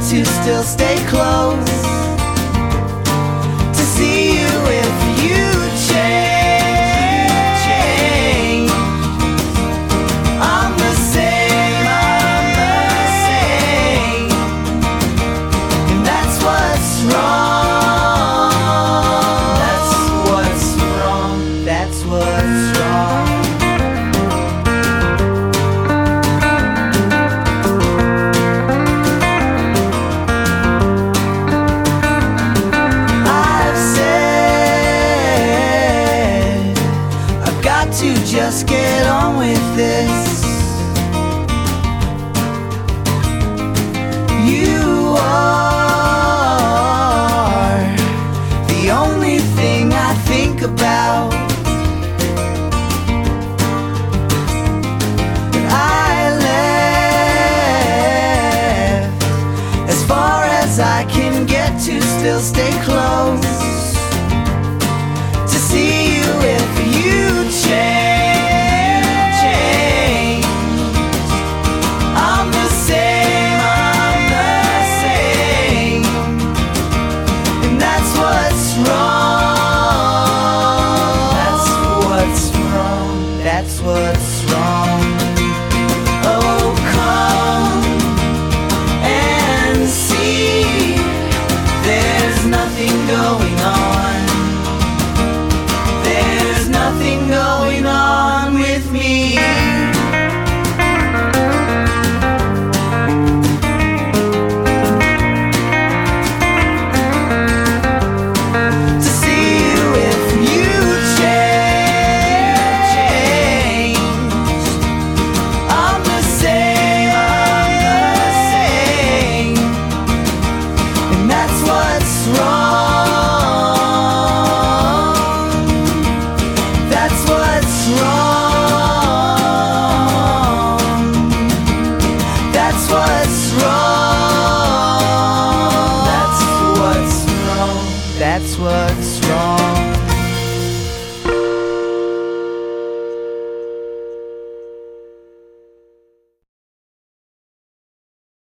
to still stay close, to see you if you change. I'm the same, and that's what's wrong. That's what's wrong. That's what's wrong. To just get on with this. You are the only thing I think about. And I left as far as I can get to still stay close, to see you if you change. I'm the same, and that's what's wrong. That's what's wrong. That's what's wrong. Oh, come and see, there's nothing going on. There's nothing going on with me. To see you if you change. I'm the same, and that's what's wrong. That's what's wrong. That's what's wrong. That's what's wrong. That's what's wrong.